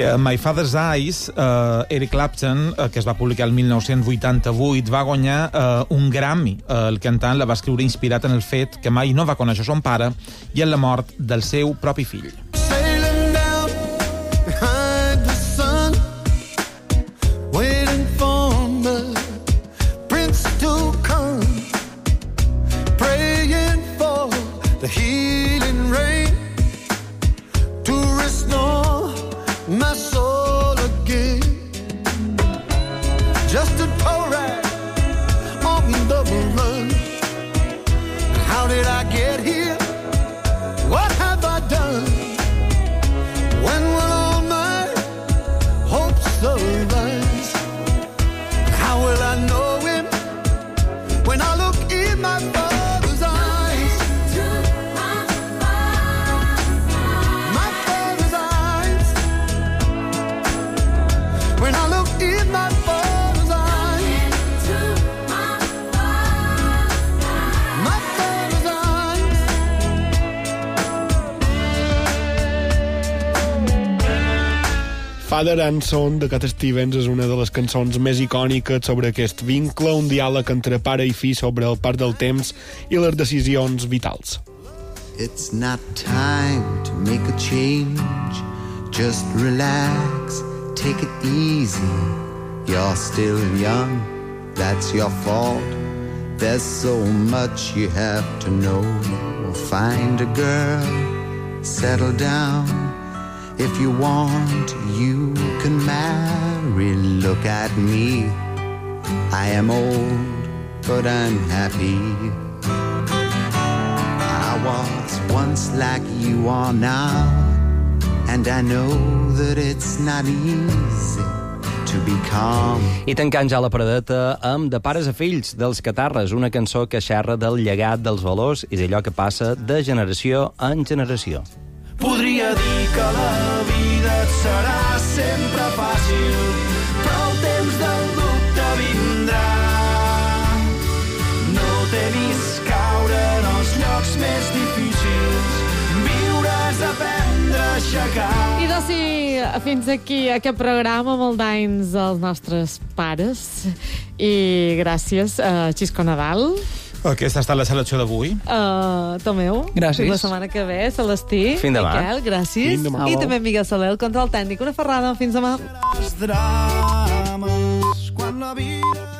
My Father's Eyes, Eric Clapton, que es va publicar el 1988, va guanyar un Grammy. El cantant la va escriure inspirat en el fet que mai no va conèixer son pare i en la mort del seu propi fill. Sailing down behind the sun, waiting for the prince to come, praying for the healing rain to restore my soul again. Just a toe rag on the run. How did I get here? What have I done? When will all my hopes arise? How will I know him when I look in my father's eyes? My father's eyes. When I look in my father's eyes. My father's eyes. Father and Son de Cat Stevens és una de les cançons més icòniques sobre aquest vincle, un diàleg entre pare i fill sobre el pas del temps i les decisions vitals. It's not time to make a change. Just relax, take it easy. You're still young, that's your fault. There's so much you have to know. Find a girl, settle down. If you want, you can marry. Look at me, I am old, but I'm happy. I was once like you are now, and I know that it's not easy to be calm. I tancant ja la paradeta amb De pares a fills, dels Catarres, una cançó que xerra del llegat dels valors i d'allò que passa de generació en generació. Podria dir que la vida et serà sempre fàcil, però el temps del dubte vindrà. No temis caure en els llocs més difícils, viuràs aprendre a aixecar. I doncs sí, fins aquí aquest programa, molt d'anys als nostres pares. I gràcies a Xisco Nadal. Aquesta ha estat la selecció d'avui. Tomeu. Gràcies. La setmana que ve, Celestí. Fins demà. Miquel, gràcies. Fins demà. I també Miguel Soler, el control tècnic. Una ferrada. Fins demà. Els drames quan la vida